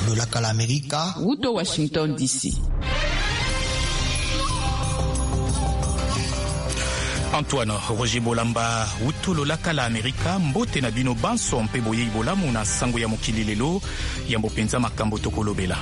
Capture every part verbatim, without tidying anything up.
Lolaka l'América, Wuto Washington D C. Antoine Roger Bolamba Wuto Lolaka l'América, mbote na bino banso mpe boye bolamu na sango ya mokili lelo ya mbopenza makambo tokolobela.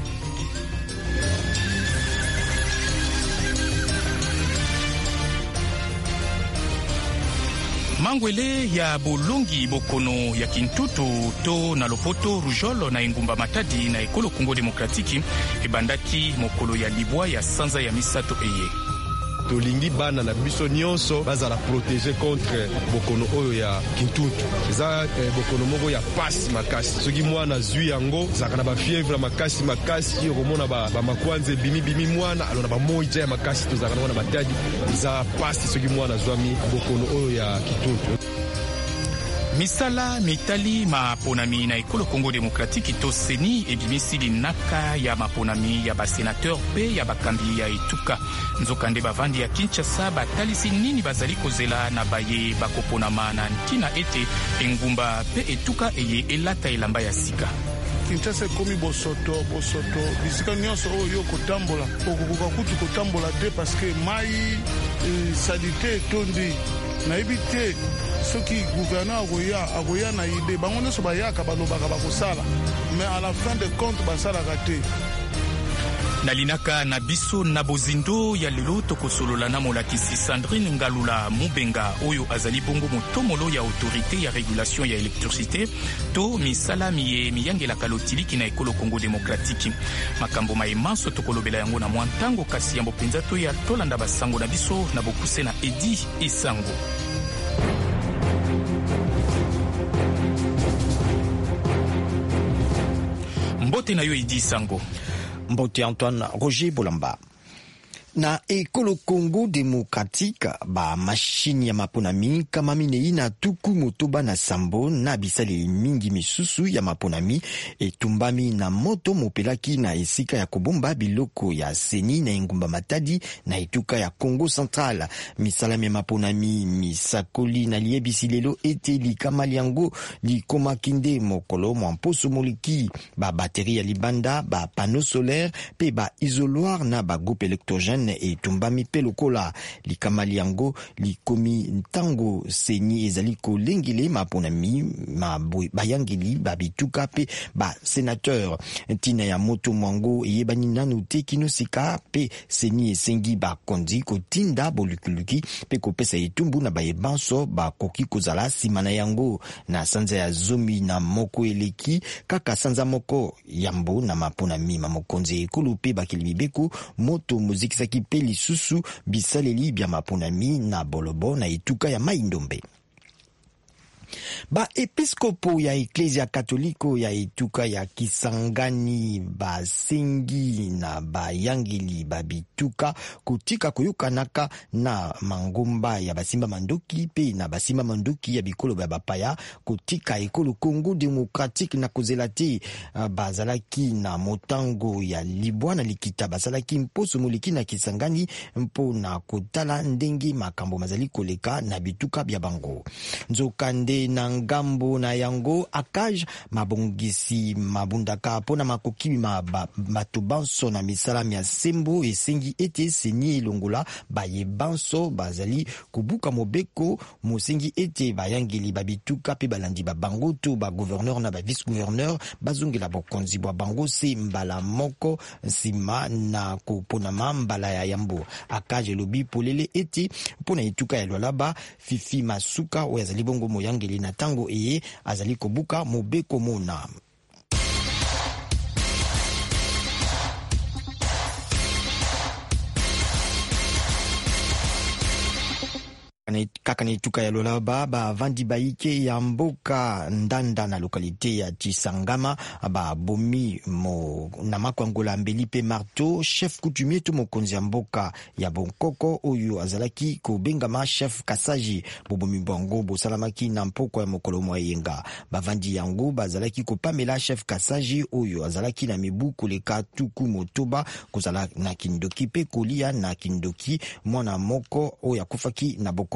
Mangwele ya bolongi bokono ya Kintutu to na Lopoto Rujolo na Engumba Matadi na ekolo Kongo Demokratiki ebandaki mokolo ya libwa ya sanza ya misato eye. Tolingi bana na biso nyonso bazala protéger contre bokono oyo ya Kintutu. Eza eh, bokono moko ya pasi makasi. Soki mwana zui yango zaka na ba fièvre makasi makasi ki romona ba, ba makwanze bimi bimi mwana alona ba moja ya makasi to zaka na batadi za pasi soki mwana zwami bokono oyo ya Kintutu. Misala mitali maponami na ekolo Kongo Demokratiki to seni ebimisi linaka ya maponami ya basenateur pe ya bakambi ya etuka. Nzokande bavandi ya Kinshasa batalisi nini bazali kozela na baye bakoponama na ntina ete engumba pe etuka eye elata elamba ya sika. Kinshasa ekomi bosoto bosoto bisika nyonso oyo kotambola okokoka kutu kotambola te parce que mai e, salite etondi nayebi te soki gouverneur akoya akoya na ide bango nyonso bayaka balobaka bakosala mais à la fin de compte basalaka te. Nalinaka na biso na bozindo ya lelo tokosolola na molakisi Sandrine Ngalula Mubenga oyo azali bongo motomolo ya autorité ya régulation ya électricité to misala miye miyangela kalotiliki na ekolo Kongo Demokratiki. Makambo maemanso tokolobela yango na mwantango kasi yambo penza to ya tolanda basango na biso na bokuse na Edi Isango. Mbote na yo Edi Isango. Mbote Antoine Roger Bolamba. Na ekolo Kongo Demokratique ba mashini ya maponami kama minei na tuku motoba na sambo na bisale mingi misusu ya maponami etumbami na moto mopelaki na esika ya kobomba biloko ya seni na Engumba Matadi na etuka ya Congo Central. Misalami ya maponami misakoli na liebisi lelo ete likama liango likoma kinde mokolo mwamposo moliki ba bateri ya libanda ba panneau solaire pe ba isoloir na ba groupe électrogène etumbami pe lokola likama liango likomi ntango seni ezali kolengile maponami ma bayangeli babituka pe ba sénateur ntina ya moto mwango eyebani nanu te kinosika pe seni esengi bakonzi kotinda bolukuluki pe kopesa etumbu na bayebanso bakoki kozala nsima na yango na sanza ya zomi na moko eleki kaka sanza moko yambo na maponami mamokonzi ekolo pe bakili mibeko moto muzikisaki pe lisusu bisaleli bya maponami na bolobo na etuka ya Maindombe. Ba episkopo ya Eklezia Katoliko ya etuka ya Kisangani ba sengi na ba yangeli babituka kutika kuyukanaka na mangomba ya basimba mandoki pe na basimba mandoki ya bikolo ba bapaya kutika ekolo Kongo Demokratique na kozelati uh, bazalaki na motango ya libwa na likita bazalaki mposo moliki na Kisangani mpo na kotala ndenge makambo mazali koleka na bituka bya bango. Nzokande na ngambo na yango akaj mabongisi mabundaka pona makoki matubanso na misalami ya sembo esengi ete seni elongola baye banso bazali kubuka mobeko mosengi ete bayangeli babituka pe balandi babango to ba gouverneur na ba vice gouverneur bazongela bokonzi bwa bango se mbala moko nsima na kopona mbala ya yambo. Akaj lobi polele ete pona ituka ya lwalaba fifi masuka oyo azali bongo moyangeli na tango eye azali kobuka mobeko mona. Kaka na etuka ya lolaba ba vandi baike ya mboka ndanda na lokalite ya Chisangama ba bomi mo na makwangola mbeli pe marto chef coutumier to mokonzi ya mboka ya Bonkoko oyo azalaki ko bengama chef Kasaji bobomi bongo bosalamaki na mpoko ya mokolo moyenga ba vandi yango bazalaki ko pamela chef Kasaji oyo azalaki na mibu koleka tuku motoba kozala na kindoki pe kolia na kindoki mwana moko oyo akufaki na boko no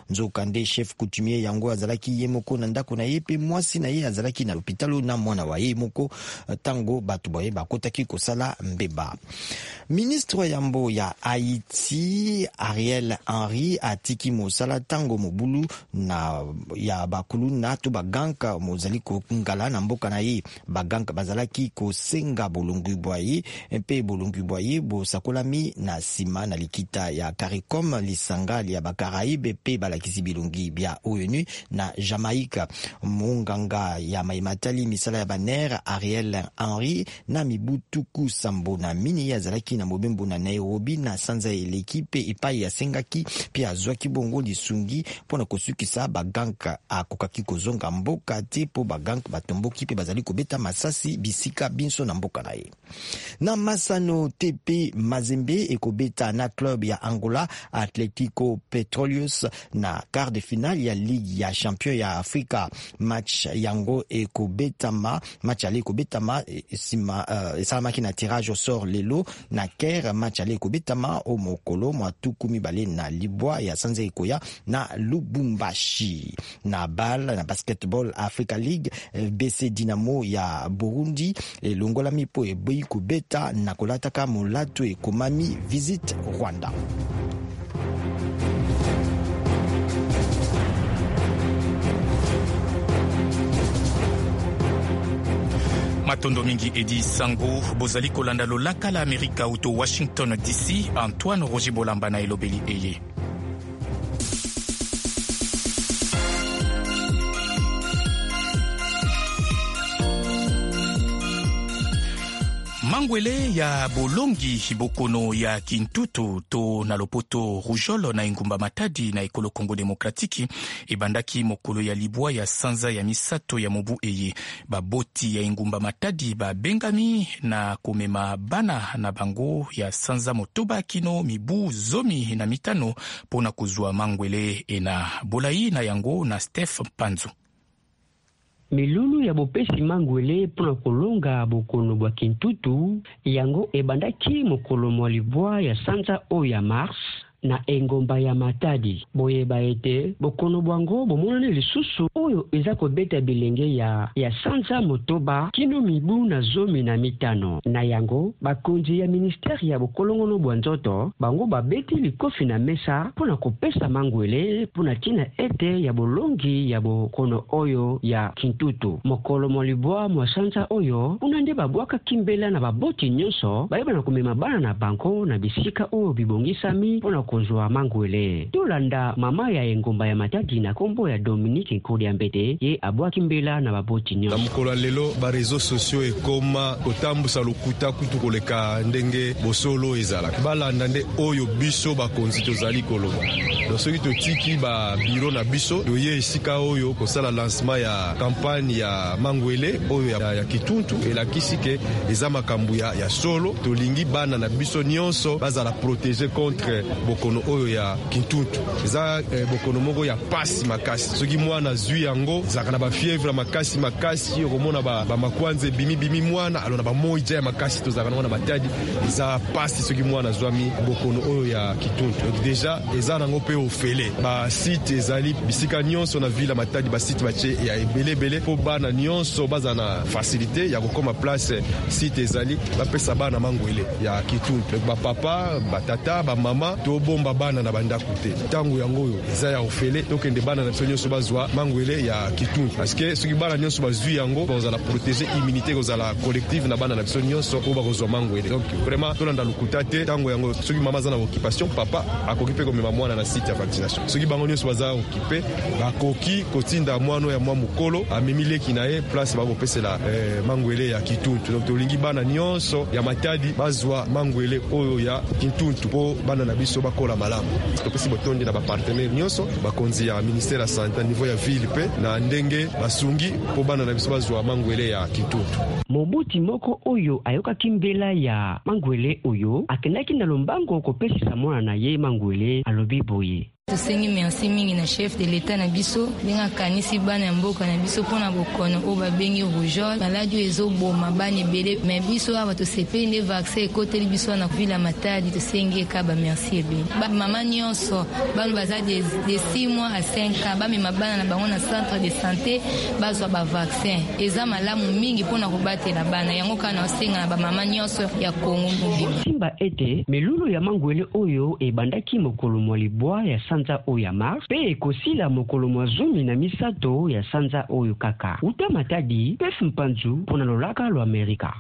Nzoka nde chef coutumier yango azalaki ye moko na ndako na ye pe mwasi na ye azalaki na l'hôpital na mwana wa ye moko tango batu boye bakotaki kosala mbeba. Ministre yambo ya Haïti Ariel Henry atiki mosala tango mobulu na ya bakulu na to baganka mozali ko ngala na mboka na ye. Baganka bazalaki ko senga bolongu boye mpe bolongu boye bo sakolami na sima na likita ya CARICOM lisanga ya bakaraïbe pe balakisi bilongi bia O N U na Jamaïque. Munganga ya maimatali misala ya baner Ariel Henry na mibutuku sambo na mini ya zalaki na mobembo na Nairobi na sanza l'équipe ipai ya sengaki pia azwaki bongo lisungi pona kosukisa baganka akokaki kozonga mboka te po baganka batomboki pe bazali kobeta masasi bisika binso na mboka na ye. Na Masano T P Mazembe ekobeta na club ya Angola Atletico Petroleus na quart de finale ya ligue ya champion ya Afrika. Match yango ekobetama match ale ekobetama sima uh, esalamaki na tirage au sort lelo na Caire. Match ale ekobetama o mokolo mwatuku mibale na Libwa ya Sanza Ekoya na Lubumbashi. Na bal na basketball Africa League B C Dynamo ya Burundi elongola mipo eboyi kubeta na kolataka molato ekomami Visit Rwanda. Matondo mingi Edi Sango bozali kolanda lolaka la Amerika uto Washington D C. Antoine Roger Bolamba na elobeli eye. Mangwele ya bolongi bokono ya Kintutu to na lopoto Rujolo na Ingumba Matadi na ekolo Kongo Demokratiki ebandaki mokolo ya libwa ya sanza ya misato ya mobu eye. Baboti ya Ingumba Matadi ba bengami na komema bana na bango ya sanza motoba kino mibu zomi na mitano pona kuzwa mangwele ena bolai na yango na Steph Panzu. Milulu ya bopesi mangwele pona kolonga bokono bwa Kintutu yango ebandaki mokolo mwalibwa ya sanza o ya mars na Engomba ya Matadi. Boye baete bokono bwango bomonane lisusu oyo eza kobeta bilenge ya ya sanza motoba kino mibu na zomi na mitano. Na yango bakonzi ya ministeri ya bokolongono bwanzoto bango babeti likofi na mesa pona kopesa mangwele pona tina ete ya bolongi ya bokono oyo ya Kintutu. Mokolo mwalibwa mwa sanza oyo unande babwaka kimbela na baboti nyonso bayeba na komema bana na banko na bisika oyo bibongisami pona kozwa mangwele. Tolanda mama ya Engomba ya Matadi na kombo ya Dominique Nkodi Ambete ye abwaki mbela na baboti nyonso. Na mokolo lelo ba réseaux sociaux ekoma kotambusa lokuta kutu koleka ndenge bosolo ezala. Balanda nde oyo biso bakonzi tozali koloba. Donc soki totiki ba biro na biso toye esika oyo kosala lancement ya campagne ya mangwele oyo ya, ya Kituntu elakisi ke eza makambo ya, ya solo tolingi bana na biso nyonso bazala protéger contre bokono oyo ya Kintutu. Eza eh, bokono moko ya pasi makasi. Soki mwana zui yango zaka na ba fièvre makasi makasi okomona ba, ba makwanze bimi bimi mwana alona ba moija ya makasi to zaka na matadi eza pasi soki mwana zwami bokono oyo ya Kituntu. Donc déjà eza nango pe ofele ba site ezali bisika nyonso na ville Matadi ba site bache ya ebele bele po bana nyonso baza na facilité ya kokoma place site ezali ba pesa bana mangwele ya Kituntu. Ba papa ba tata ba mama to bomba bana na banda kute tangu yango yo eza ya ofele donc ende bana na nyonso bazwa mangwele ya Kituntu parce que soki bana nyonso bazwi yango baza la protéger immunité koza la collective na bana na biso nyonso ko bakozwa mangwele. Donc vraiment tolanda lukuta te tangu yango soki mama za na occupation papa akokipe komema mwana na site ya vaccination soki bango nyonso baza occupé bakoki kotinda mwana ya mwa mukolo amemileki na ye place bakopesela eh, mangwele ya Kituntu. Donc tolingi bana nyonso ya Matadi bazwa mangwele oyo ya Kituntu po bana na biso bakola malamu. Topesi botondi na ba partenaire nyonso bakonzi ya ministère ya santé niveau ya ville pe na ndenge basungi po bana na biso bazwa mangwele ya Kituntu. Mobuti moko oyo ayoka kimbela ya mangwele oyo akenaki na lombango kopesisa mwana na ye mangwele alobi boye. tosengi merci mingi na chef de l'état na biso ndenge akanisi bana ya mboka na biso mpona bokono oyo babengi rougeole maladi oyo ezoboma bana ebele me biso awa tosepeli nde vaccin ekoteli biso na ville ya matadi tosengi eka bamerci ebele bamama nyonso bano baza de six mois à cinq ans bamema bana na bango na centre de santé bazwa bavaccin eza malamu mingi mpona kobatela bana yango kana osenga na bamama nyonso ya kongo mobima simba ete melulu ya mangwele oyo ebandaki mokolo mwa libwa ya sanza oyo ya mars pe ekosila mokolo mwa zomi na misato ya sanza oyo kaka uta matadi pef mpanzu mpona lolaka lwa Amerika.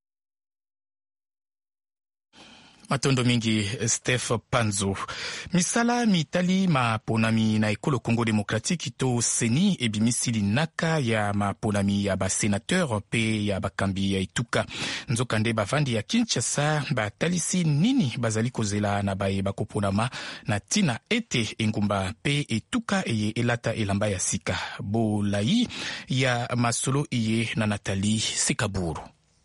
Matondo mingi Steph Panzo. Misala mitali maponami na ekolo Congo Démocratique to seni ebimisili naka ya maponami ya ba sénateur pe ya bakambi ya ituka. Nzokande bavandi ya Kinshasa batalisi nini bazali kozela na baye bakoponama na tina ete engumba pe etuka eye elata elamba ya sika. Bolai ya masolo iye na Nathalie Sekaburu.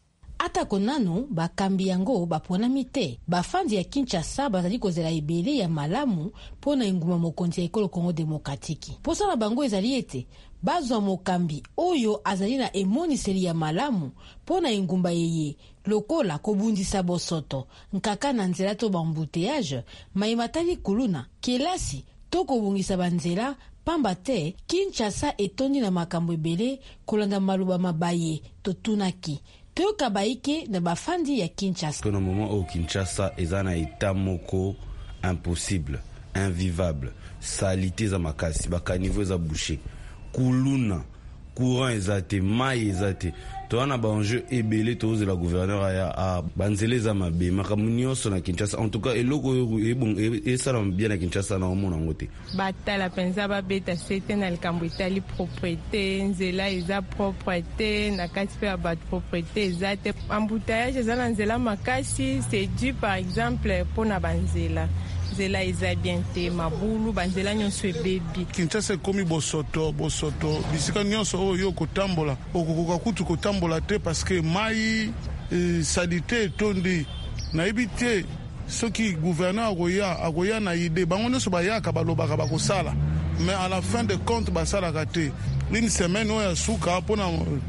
Ata konano bakambi yango baponami te bafandi ya Kinshasa bazali kozela ebele ya malamu pona enguma mokonzi ya ekolo Congo Démocratique. Posa na bango ezali ete bazwa mokambi oyo azali na emoniseli ya malamu pona engumba yeye lokola kobundisa bosoto nkaka na nzela to bambouteillage maimatali kuluna kelasi to kobungisa banzela pamba te Kinshasa etondi na makambo ebele kolanda maluba mabaye to tunaki toyoka baike na bafandi ya Kinshasa. Kono moment au Kinshasa ezana état moko impossible, invivable, salité za makasi, baka niveau za boucher, kuluna, courant ezate, mai ezate. Toana ba enjeu ebele toze la gouverneur aya a banzele za mabe makamunioso na Kinshasa. En tout cas eloko ebon e sala bien na Kinshasa na omona ngote. Batala penza ba beta sete na likambo itali propriété nzela eza propriété na kati pe ba propriété ezate embouteillage ezala nzela makasi c'est dû par exemple pona banzela nzela eza bien te mabulu banzela nyonso ebebi. Kinshasa komi bosoto bosoto bisika nyonso oyo kotambola okokoka kutu kotambola te parce que mai e, salite tondi na ebite soki gouverneur akoya akoya na ide bango nyonso bayaka balobaka bakosala mais à la fin de compte basalaka te une semaine oyo suka pona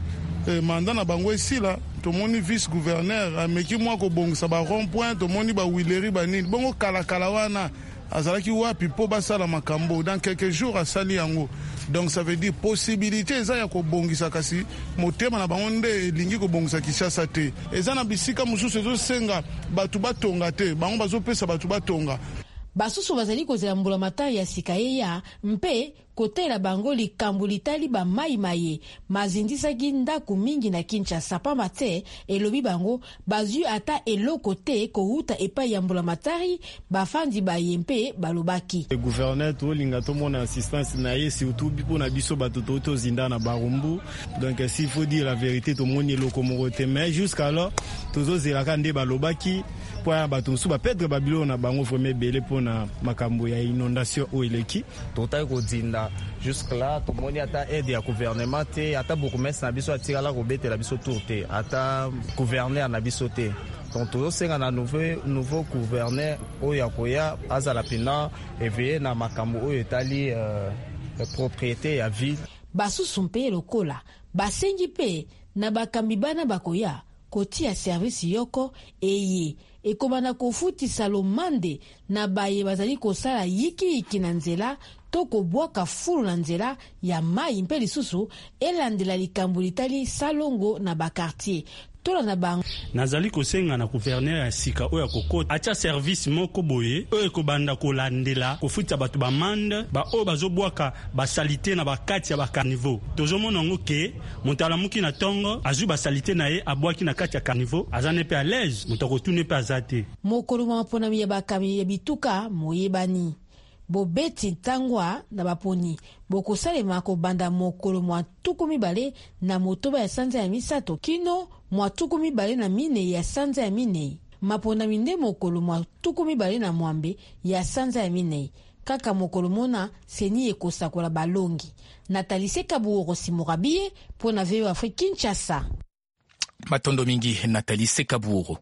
e, mandat na bango esila tomoni vice gouverneur ameki mwa kobongisa ba rond point tomoni ba wileri banini bongo kala kala wana azalaki wapi po basala makambo dans quelques jours asali yango. Donc ça veut dire possibilité eza ya kobongisa kasi motema na bango nde lingi kobongisa Kinshasa te eza na bisika mususu ezosenga batu batonga te bango bazopesa batu batonga basusu bazali kozela mbula matari ya sika yeya mpe kotela bango likambo litali ba mai maye mazindisaki ndaku mingi na Kinshasa pamba te elobi bango bazwi ata eloko te kohuta epai ya mbula matari bafandi baye mpe balobaki. Le gouverneur to linga to mona assistance na ye surtout bipo na biso batoto to zinda na barumbu donc s'il faut dire la vérité to moni eloko morote mais jusqu'alors tozo zelaka nde balobaki pour bato su ba perdre Babylone na bango vraiment belé pona makambo ya inondation o eleki totai ko zinda jusque là to moni ata aide ya gouvernement te ata bourgmestre na biso atira la robete la biso tourte ata gouverneur na biso te donc to senga na nouveau nouveau gouverneur o ya koya azala pina éveiller na makambo o etali euh, propriété ya ville basusu mpe lokola basengi pe na bakambi bana bakoya kotia service yoko eye ekomana kofutisa lomande na baye bazali kosala yiki yiki na nzela to kobwaka fulu na nzela ya mai mpe lisusu elandela likambo litali salongo na bakartier tola na bango. Nazali kosenga na gouverneur ya sika oya kokota atia service moko boye oyo ekobanda kolandela kofuta bato bamande ba oyo bazobwaka basalite na bakati ya bakarniveau tozomona ngo ke moto alamuki na tongo azwi basalite na ye abwaki na kati ya carniveau azane pe à l'aise moto akotune pe azate mokolo maponami ya bakami ya bituka moyebani bobeti tangwa na baponi bokosalema kobanda mokolo mwa tuku mibale na motoba ya sanza ya misato kino mwa tuku mibale na mine ya sanza ya mine mapona minde mokolo mwa tuku mibale na mwambe ya sanza ya mine kaka mokolo mona seni ekosakola balongi. Nathalie Sekaburu Simurabie pona V O Afrique Kinshasa. Matondo mingi Nathalie Sekaburu.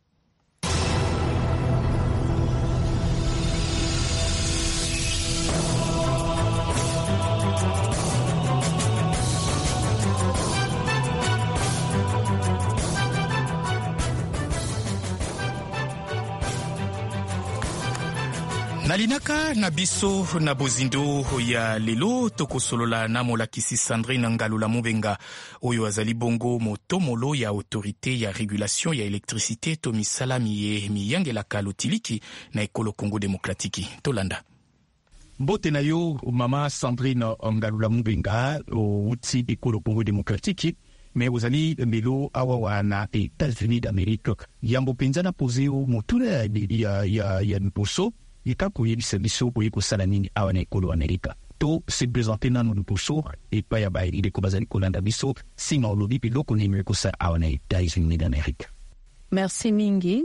nalinaka na biso na bozindo ya lelo tokosolola na molakisi Sandrine Ngalula Mubenga oyo azali bongo motomolo ya autorité ya régulation ya électricité to misala miye miyangelaka lotiliki na ekolo Congo démocratique. Tolanda. Mbote na yo mama Sandrine Ngalula Mubenga o uti ekolo Congo démocratique mais ozali mbelo awa wana États-Unis d'Amérique yambo penza na poseo motuna ya ya ya mposo ika koyebisa biso koye kosala nini awa na ekolo Amerika to se présenter nano mposo epa ya bairi ko bazali kolanda biso sima olobi biloko nini kosala awa na États-Unis d'Amérique. Merci mingi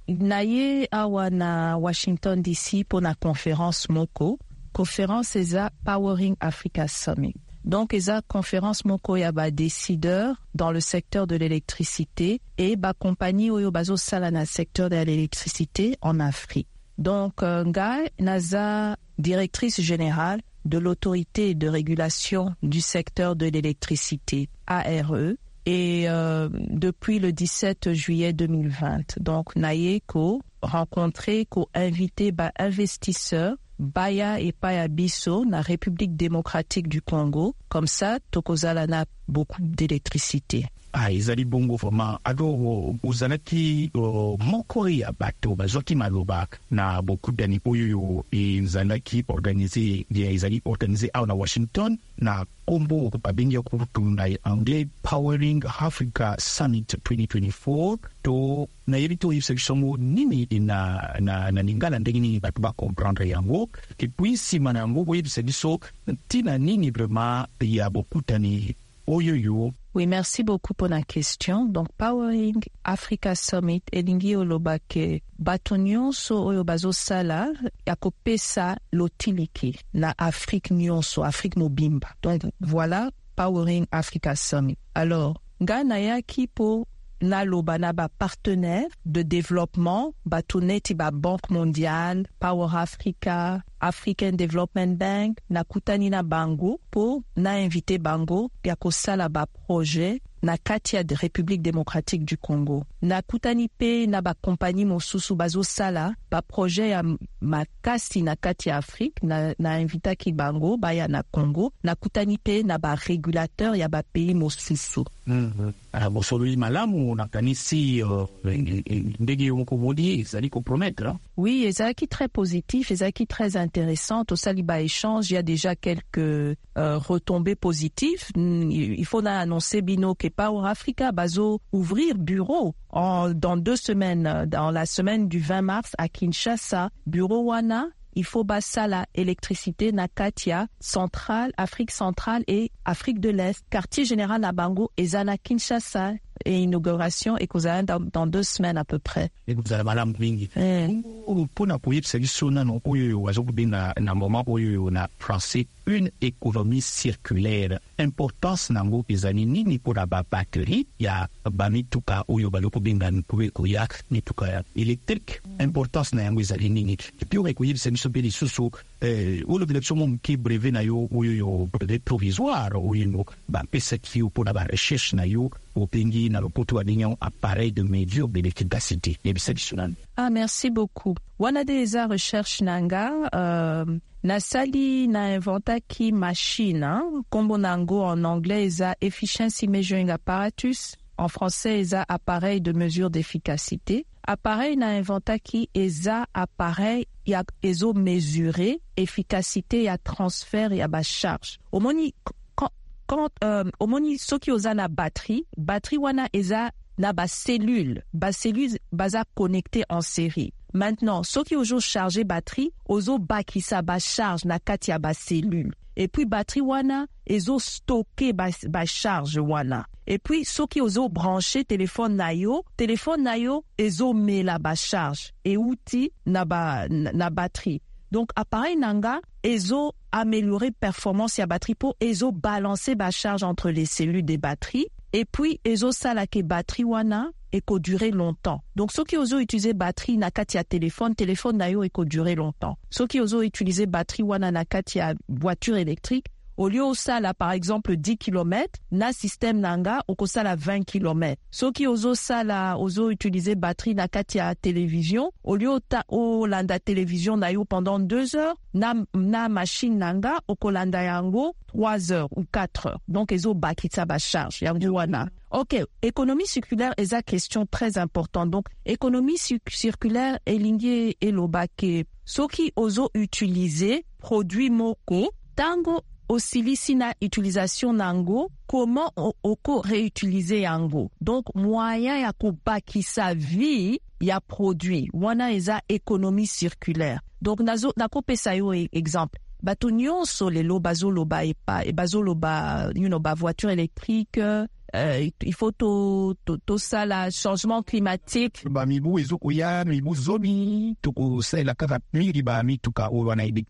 naye awa na Washington D C pour na conférence moko conférence eza Powering Africa Summit. Donc, il y a une conférence moko ya ba décideurs dans le secteur de l'électricité et ba compagnie oyo bazo sala na secteur de l'électricité en Afrique. Donc, Ngai naza directrice générale de l'autorité de régulation du secteur de l'électricité A R E et euh, depuis le dix-sept juillet deux mille vingt. Donc, naye ko rencontré ko invité ba investisseurs Baya et Paya Biso na République démocratique du Congo. Comme ça, tokozala na beaucoup d'électricité. Ah, izali bongo vraiment. Alors, uzalaki moko ya bato bazoki maloba na beaucoup d'années oyo izalaki organisé, izali organisé à Washington na kombo babengi kutu na anglais Powering Africa Summit twenty twenty-four to na yebito yibisongo nini na na na lingala ndenge nini bato ba comprendre yango et puis si manango yebisa biso tina nini vraiment ya beaucoup d'années oyo yo. Oui, merci beaucoup pour la question. Donc, Powering Africa Summit, elingi olobake batonyonso oyo bazo sala yakopesa lotiliki na Afrique nyonso, Afrique mobimba. Donc, voilà Powering Africa Summit. Alors, Ghana yaki po na loba na ba partenaire de développement, batoneti ba Banque mondiale, Power Africa, African Development Bank, na kutani na bango po na invité bango ya kosala ba projet na kati ya République démocratique du Congo. Na kutani pe na ba compagnie mosusu bazo sala ba projet ya makasi na kati ya Afrique na, na invita ki bango baya na Congo. Na kutani pe na ba régulateur ya ba pays mosusu. Mm-hmm. Ah, bosolo malamu na kanisi ndege yo mokobodi ezali compromettre. Oui, ezaki très positif, ezaki très intéressant. Au Saliba échange, il y a déjà quelques euh, retombées positives. Il faut annoncer Bino que Power Africa bazo ouvrir bureau en, dans deux semaines, dans la semaine du vingt mars à Kinshasa. Bureau wana, il faut basa la électricité na Katia, centrale, Afrique centrale et Afrique de l'Est. Quartier général à Bango et Zana Kinshasa. Et inauguration et kozala dans, dans deux semaines à peu près. Et vous allez madame Bingi. Pour na pour yebisa biso na no oyo wazokubenga na moment oyo na français une économie circulaire. Importance nango ezali nini pour la batterie ya bamituka oyo balokubenga nkuwe koyak nituka électrique. Importance na yango ezali nini. Puis on yebisa biso be lisusu eh o l'élection mon ki brevet na yo oyo yo brevet provisoire oyo no ba pesa ki pour la recherche na yo au pays na lopoto alignon appareil de mesure de l'efficacité. Ah, merci beaucoup. Wanadeza recherche nanga euh, nasali na inventa ki machine hein? Kombo nango en anglais eza efficiency measuring apparatus, en français eza appareil de mesure d'efficacité. Appareil na inventa ki eza appareil ya ezo mesurer efficacité ya transfert ya ba charge. Omoni quand euh, omoni soki oza na batterie, batterie wana eza na ba cellule, ba cellule baza connecté en série. Maintenant, soki ozo charger batterie, ozo bakisa ba charge na kati ya ba cellule. Et puis batterie wana ezo stocker ba, ba charge wana. Et puis soki ozo brancher téléphone na yo, téléphone na yo ezo mela ba charge et outil na ba na, na batterie. Donc, appareil nanga, ezo améliorer performance ya batterie pour ezo balancer ba charge entre les cellules des batteries. Et puis, ezo salake batterie wana, eko durer longtemps. Donc, ceux qui osent utiliser batterie na kati ya téléphone, téléphone na yo eko durer longtemps. Ceux qui osent utiliser batterie wana na kati ya voiture électrique, Au lieu osala par exemple dix kilomètres, na système nanga okosala vingt kilomètres. Soki ozo sala ozo utiliser batterie na kati ya télévision, au lieu ota olanda télévision na yo pendant deux heures, na na machine nanga okolanda yango trois heures ou quatre heures. Donc ezo bakitsa ba charge yango wana. Ok, économie circulaire est une question très importante. Donc économie circulaire elingi elobake soki ozo utiliser produit moko tango osilisi na utilisation nango, comment oko réutiliser yango. Donc moyen ya kobakisa vie ya produit wana eza économie circulaire. Donc nazo nakopesa yo exemple. Bato nyonso lelo bazoloba epa e bazoloba you know ba voiture électrique. Euh, il faut tout tout tout ça la changement climatique ba mibu ezokoya mibu zobi toko sela kava miri ba mituka o wana ibi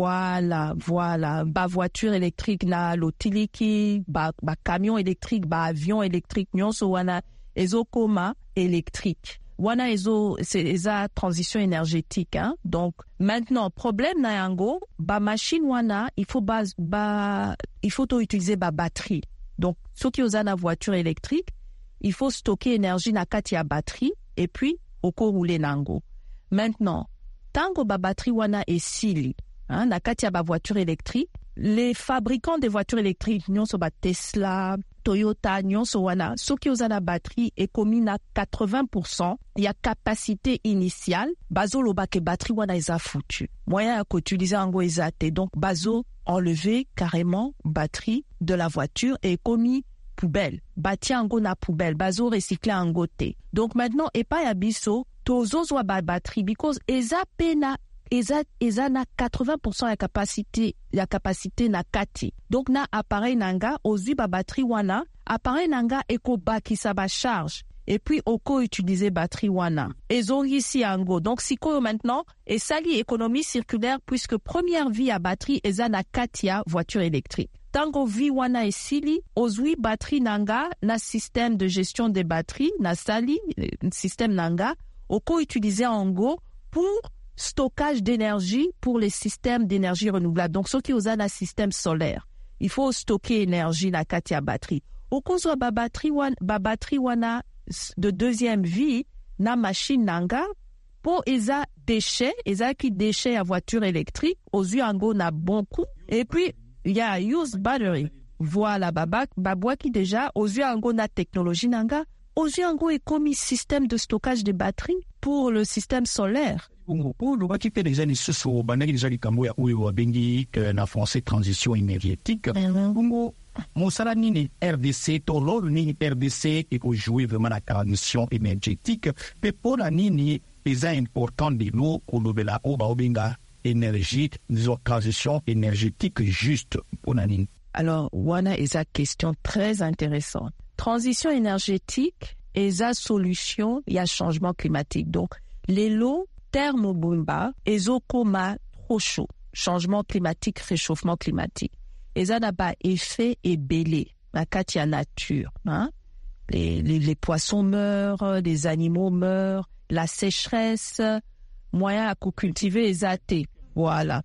voilà voilà ba voiture électrique na lotiliki ba ba camion électrique ba avion électrique nyonso wana ezokoma électrique wana ezo c'est eza transition énergétique hein. Donc maintenant problème na yango ba machine wana il faut ba, ba il faut to utiliser ba batterie. Donc, ceux qui ont une voiture électrique, il faut stocker énergie na kati ya batterie et puis oko rouler nango. Maintenant, tango ba batterie wana esili, hein, na kati ya ba voiture électrique, les fabricants des voitures électriques, nyonso ba Tesla, Toyota, nyonso wana, ceux qui ont une batterie est commis na quatre-vingts pour cent, il y a capacité initiale, bazo loba ke batterie wana eza foutu. Moyen ya qu'utiliser ango ezate. Donc, bazo enlever carrément batterie de la voiture et commis poubelle. Bati ango na poubelle, bazo recycler ango te. Donc maintenant, et pas ya biso, tozo zwa ba batterie because eza pena eza eza na quatre-vingts pour cent ya capacité ya capacité na kati. Donc na appareil nanga ozwi ba batterie wana, appareil nanga eko bakisa ba charge. Et puis oko utiliser batterie wana. Ezongisi ango. Donc siko maintenant et sali économie circulaire puisque première vie à batterie eza na katia voiture électrique. Tango vi wana esili ozwi batterie nanga na système de gestion des batteries na sali système nanga oko utiliser ango pour stockage d'énergie pour les systèmes d'énergie renouvelable. Donc ceux qui ont un système solaire, il faut stocker énergie na katia batterie. Oko zo ba batterie wana ba batterie wana de deuxième vie na machine nanga pour eza déchets eza ki déchets à voiture électrique ozu ango na bon coup et puis il y a used battery voilà baba babwa ki déjà ozu ango na technologie nanga ozu ango est commis système de stockage de batteries pour le système solaire. Pour le qui fait déjà les sous banaki déjà likambo ya oyo abengi na français transition énergétique. Bongo mosala nini R D C tolo nini R D C et pour jouer vraiment la transition énergétique mais pour la nini c'est important de l'eau au lobela au baobenga énergie disons transition énergétique juste pour la nini. Alors wana est une question très intéressante. Transition énergétique est la solution il y a changement climatique. Donc les lots thermobomba ezokoma trop chaud changement climatique réchauffement climatique. Et ça n'a pas effet et belé la katia nature hein? les, les, les poissons meurent, les animaux meurent, la sécheresse, moyen à cultiver les athées. Voilà.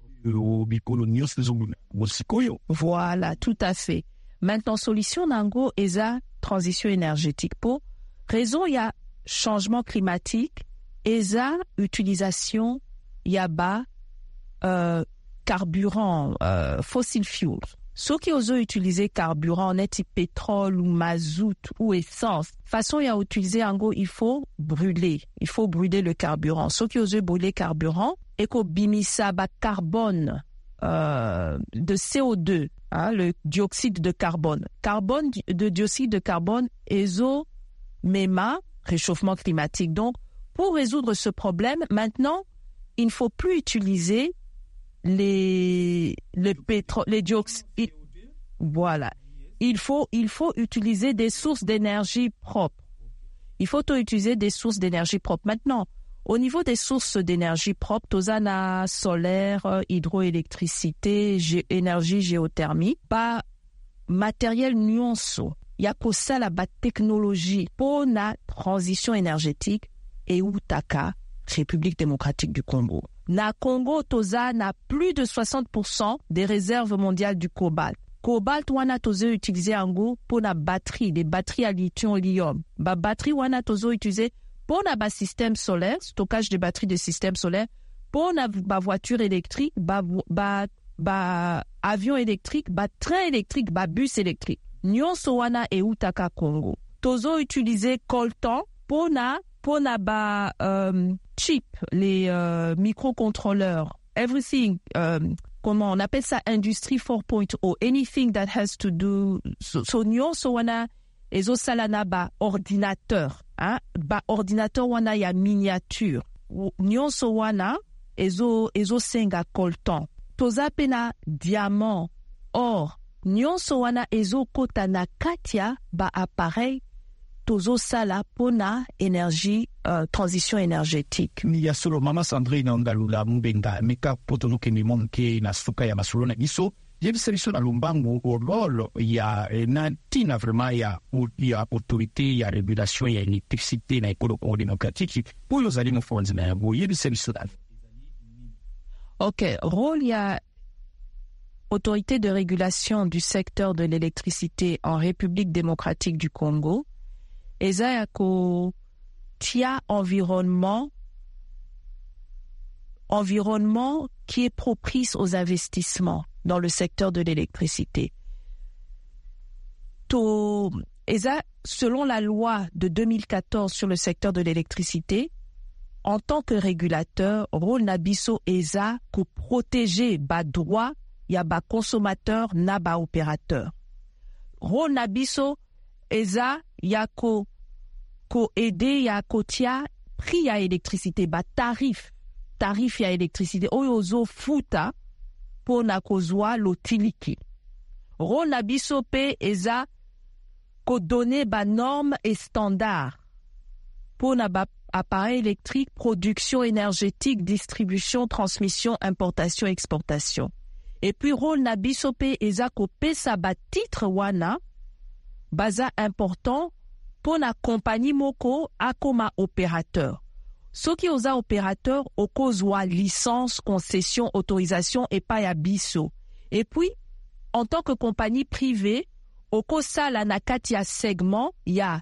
Voilà, tout à fait. Maintenant, solution nango est la transition énergétique. Pour raison, il y a changement climatique, et la utilisation, il y a bas, euh, carburant, euh, fossil fuel. Ceux qui osent utiliser carburant, net pétrole ou mazout ou essence, façon il y a utilisé en gros, il faut brûler, il faut brûler le carburant. Ceux qui osent brûler carburant, et qu'au bimisa ba carbone, euh, de C O deux, hein, le dioxyde de carbone. Carbone, de dioxyde de carbone, ezo, mema, réchauffement climatique. Donc, pour résoudre ce problème, maintenant, il ne faut plus utiliser les le pétrole, les dioxydes. Voilà. Il faut il faut utiliser des sources d'énergie propres. Il faut utiliser des sources d'énergie propres. Maintenant, au niveau des sources d'énergie propres, tozana solaire, hydroélectricité, gé, énergie géothermique, pas matériel nuanceau. Il y a pour ça la technologie pour la transition énergétique et Utaka, République démocratique du Congo. Na Congo, Toza n'a plus de soixante pour cent des réserves mondiales du cobalt. cobalt wana tozo utiliser yango pona batterie, des batteries à lithium-ion. Ba batterie wana tozo utiliser pona ba système solaire, stockage de batteries de système solaire, pona ba voiture électrique, ba ba ba avion électrique, ba train électrique, ba bus électrique. Nyonso wana e utaka Congo. Tozo utiliser coltan pona pona ba um, chip, les uh, microcontrôleurs. Everything, um, comment on appelle ça, industrie four point oh, anything that has to do, so, so nyonso wana ezo salana ba ordinateur, hein? Ba ordinateur wana ya miniature. Nyonso wana ezo ezo senga coltan. Toza pena diamant, or, nyonso wana ezo kota na katia ba appareil tozo sala pona énergie, euh, transition énergétique. Ni ya solo mama Sandrine Ngalula Mubenga meka potolo ke ni monke na suka ya masolo na biso yeb service na lumbango ololo ya na tina vraiment ya ya autorité ya régulation ya électricité na école démocratique pour yo zali mo fonds na bo yeb service na. OK, rôle ya autorité de régulation du secteur de l'électricité en République démocratique du Congo. Eza yako tia environnement environnement qui est propice aux investissements dans le secteur de l'électricité. To eza selon la loi de deux mille quatorze sur le secteur de l'électricité, en tant que régulateur, rôle nabiso eza ko protéger ba droit ya ba consommateur na ba opérateur. Rôle nabiso eza ya ko ko aider ya kotia prix ya électricité ba tarif tarif ya électricité oyo zo futa pona kozwa lotiliki. Rôle na biso pe eza ko donner ba normes et standards pona ba appareil électrique, production énergétique, distribution, transmission, importation, exportation. Et puis rôle na biso pe eza ko pesa ba titre wana baza important pour la compagnie moko akoma opérateur. Soki oza opérateur okozwa licence, concession, autorisation et pas ya biso. Et puis en tant que compagnie privée okosala na kati ya segment ya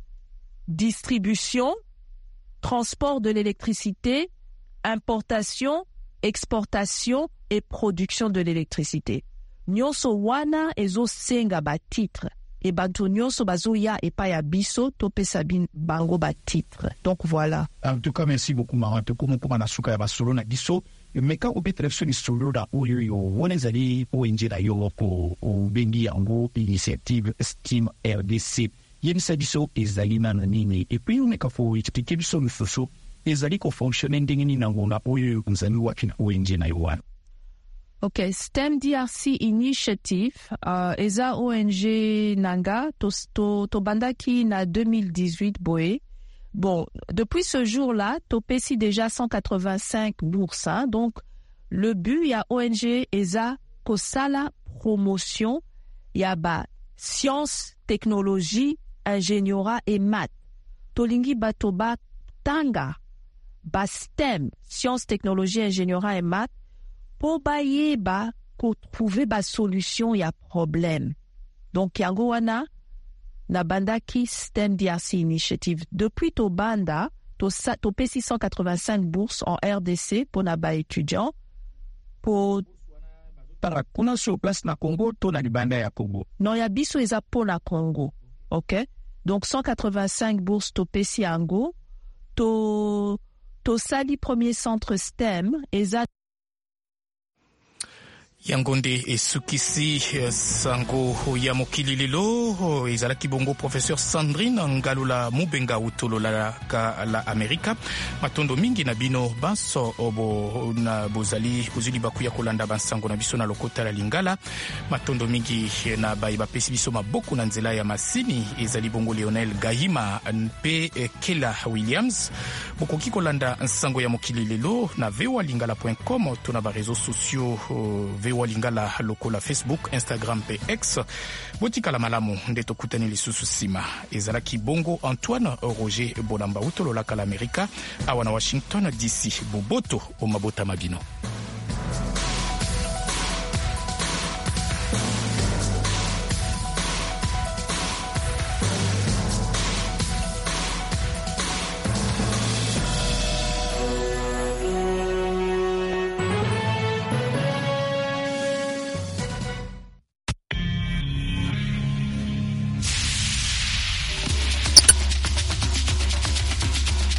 distribution, transport de l'électricité, importation, exportation et production de l'électricité. Nyonso wana ezo senga ba titre. Et bantu nyonso bazoya et pas ya biso tope sabine bango ba titre. Donc voilà. En tout cas, merci beaucoup Marante comme pour na suka ya basolo na biso. Meka obetrefso ni solo da oyo yo wonezali o injira yo ko o bengi yango initiative Steam R D C. Yenisa biso ezali na nini et puis on est kafo expliquer biso mfuso ezali ko fonctionner ndengeni nango na oyo kunzami wakina o injina yo wana. OK, STEM D R C Initiative, uh, eza O N G nanga, to, to, to bandaki na deux mille dix-huit boé. Bon, depuis ce jour-là, to pesi déjà cent quatre-vingt-cinq bourses, hein, donc le but, ya O N G eza kosala promotion, ya ba science, technologie, ingénieura et maths. Tolingi batoba tanga, ba STEM, science, technologie, ingénieura et maths, pour bailler ba ko trouver ba solution ya problème. Donc yango wana na banda ki STEM D R C Initiative depuis to banda to sa to p six cent quatre-vingt-cinq bourses en R D C pour na ba étudiant pour para kuna sur place na Congo to na banda ya Congo. Non ya biso eza pour na Congo. OK? Donc cent quatre-vingt-cinq bourses to p si yango to to sali premier centre STEM eza yangonde esukisi sango ya mokili lelo ezalaki bongo professeur Sandrine Ngalula Mubenga utolola ka la Amerika matondo mingi na bino banso obo na bozali bozuli bakuya kolanda bansango na biso na lokota la Lingala matondo mingi na baiba pesi biso maboko na nzela ya masini ezali bongo Lionel Gahima pe Kela Williams bokoki kolanda nsango ya mokili lelo na v o a lingala point com tuna ba réseaux sociaux v o a lingala lokola Facebook, Instagram pe X botika la malamu nde tokutani lisusu sima ezalaki bongo Antoine Roger Bolamba utolola ka la Amerika awana Washington D C boboto o mabota mabino.